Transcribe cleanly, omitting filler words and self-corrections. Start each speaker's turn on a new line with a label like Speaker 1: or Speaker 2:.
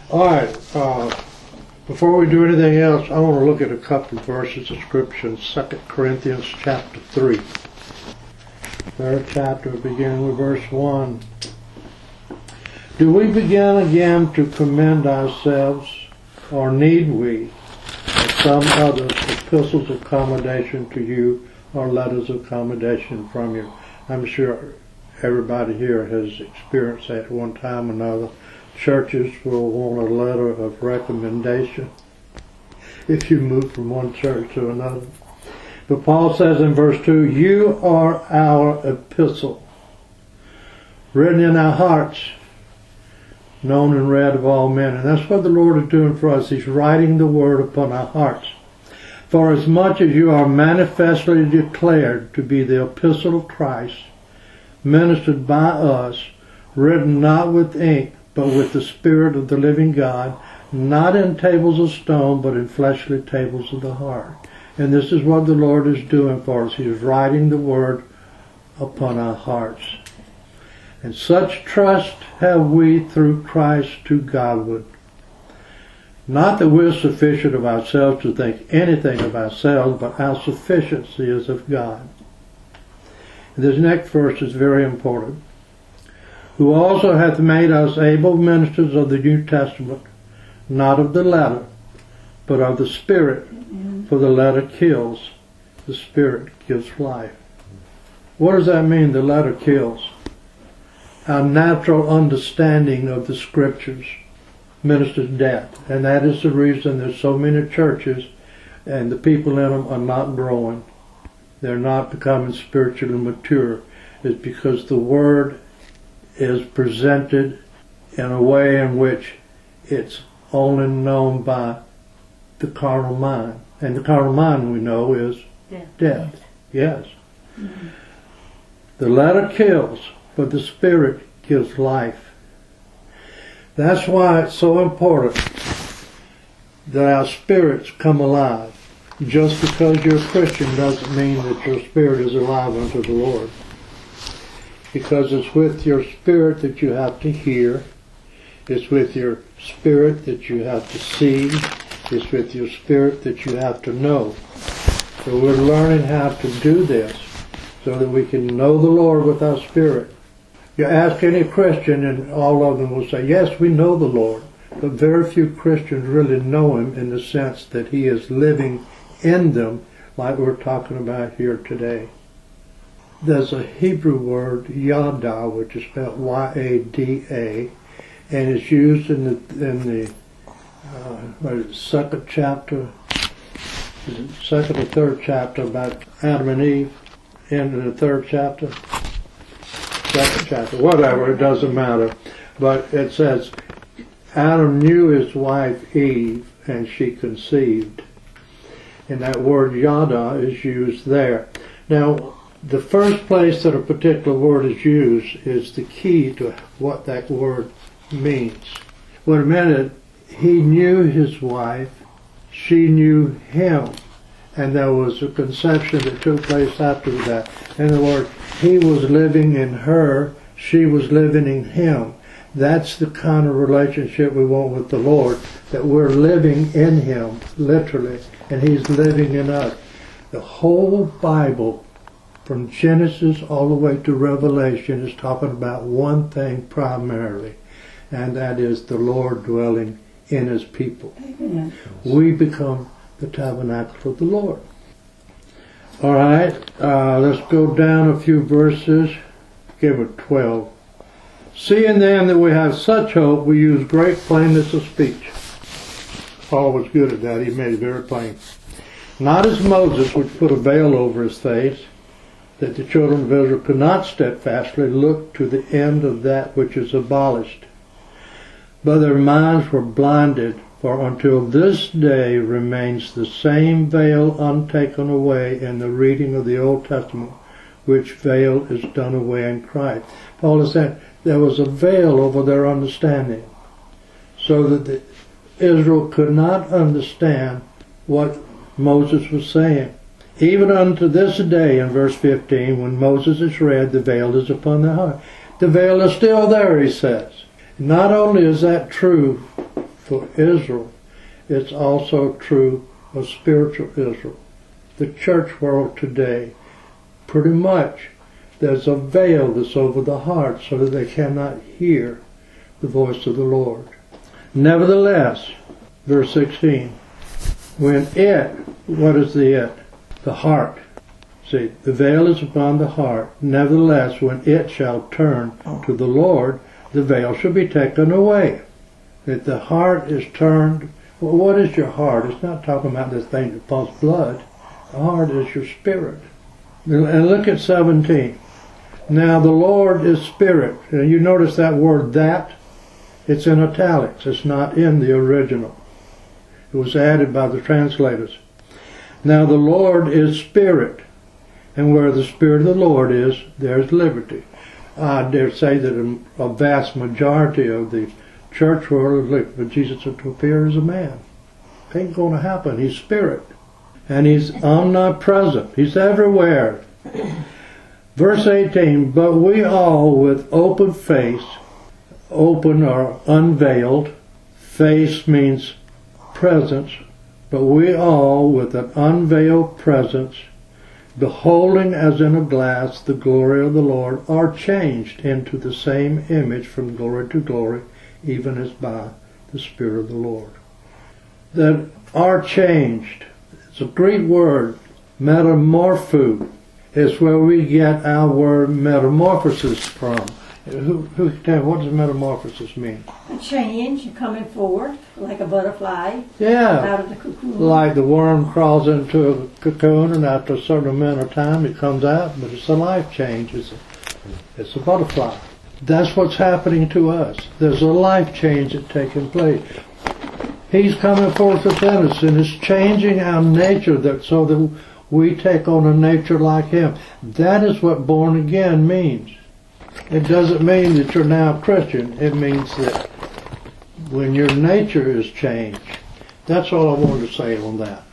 Speaker 1: All right. Before we do anything else, I want to look at a couple of verses of Scripture in 2 Corinthians chapter 3. Third chapter, beginning with verse 1. Do we begin again to commend ourselves, or need we, or some others, epistles of commendation to you, or letters of commendation from you? I'm sure everybody here has experienced that at one time or another. Churches will want a letter of recommendation if you move from one church to another. But Paul says in verse 2, you are our epistle, written in our hearts, known and read of all men. And that's what the Lord is doing for us. He's writing the word upon our hearts. For as much as you are manifestly declared to be the epistle of Christ, ministered by us, written not with ink, but with the Spirit of the living God, not in tables of stone, but in fleshly tables of the heart. And this is what the Lord is doing for us. He is writing the word upon our hearts. And such trust have we through Christ to Godward. Not that we're sufficient of ourselves to think anything of ourselves, but our sufficiency is of God. And this next verse is very important. Who also hath made us able ministers of the New Testament, not of the letter, but of the Spirit. For the letter kills, the Spirit gives life. What does that mean, the letter kills? Our natural understanding of the Scriptures ministers death. And that is the reason there's so many churches and the people in them are not growing. They're not becoming spiritually mature. It's because the Word is presented in a way in which it's only known by the carnal mind. And the carnal mind, we know, is death. Yes. Mm-hmm. The letter kills, but the Spirit gives life. That's why it's so important that our spirits come alive. Just because you're a Christian doesn't mean that your spirit is alive unto the Lord. Because it's with your spirit that you have to hear. It's with your spirit that you have to see. It's with your spirit that you have to know. So we're learning how to do this so that we can know the Lord with our spirit. You ask any Christian and all of them will say, yes, we know the Lord. But very few Christians really know Him in the sense that He is living in them like we're talking about here today. There's a Hebrew word, yada, which is spelled Y-A-D-A, and it's used in the second chapter, second or third chapter about Adam and Eve, in the third chapter, second chapter, whatever, it doesn't matter. But it says, Adam knew his wife Eve, and she conceived. And that word yada is used there. Now, the first place that a particular word is used is the key to what that word means. What it meant, he knew his wife, she knew him, and there was a conception that took place after that. In other words, he was living in her, she was living in him. That's the kind of relationship we want with the Lord, that we're living in Him, literally, and He's living in us. The whole Bible, from Genesis all the way to Revelation, is talking about one thing primarily, and that is the Lord dwelling in His people. Amen. We become the tabernacle of the Lord. All right, let's go down a few verses. Give it 12. Seeing then that we have such hope, we use great plainness of speech. Paul was good at that. He made it very plain. Not as Moses, which put a veil over his face, that the children of Israel could not steadfastly look to the end of that which is abolished. But their minds were blinded, for until this day remains the same veil untaken away in the reading of the Old Testament, which veil is done away in Christ. Paul is saying there was a veil over their understanding, so that Israel could not understand what Moses was saying. Even unto this day, in verse 15, when Moses is read, the veil is upon their heart. The veil is still there, he says. Not only is that true for Israel, it's also true of spiritual Israel. The church world today, pretty much, there's a veil that's over the heart so that they cannot hear the voice of the Lord. Nevertheless, verse 16, when it, what is the it? The heart. See, the veil is upon the heart. Nevertheless, when it shall turn to the Lord, the veil shall be taken away. That the heart is turned. Well, what is your heart? It's not talking about this thing that pumps blood. The heart is your spirit. And look at 17. Now the Lord is spirit. And you notice that word that? It's in italics. It's not in the original. It was added by the translators. Now the Lord is spirit. And where the Spirit of the Lord is, there's liberty. I dare say that a vast majority of the church world is looking for Jesus to appear as a man. Ain't going to happen. He's spirit. And he's omnipresent. He's everywhere. Verse 18, but we all with open face, open or unveiled, face means presence, but we all with an unveiled presence, beholding as in a glass the glory of the Lord, are changed into the same image from glory to glory, even as by the Spirit of the Lord. That are changed. It's a Greek word, metamorpho. It's where we get our word metamorphosis from. Who can tell me, what does metamorphosis mean?
Speaker 2: A change, you're coming forward, like a butterfly
Speaker 1: Yeah.
Speaker 2: out of the cocoon.
Speaker 1: Like the worm crawls into a cocoon and after a certain amount of time it comes out, but it's a life change. It's a butterfly. That's what's happening to us. There's a life change that's taking place. He's coming forth within us and is changing our nature so that we take on a nature like Him. That is what born again means. It doesn't mean that you're now a Christian. It means that when your nature is changed. That's all I wanted to say on that.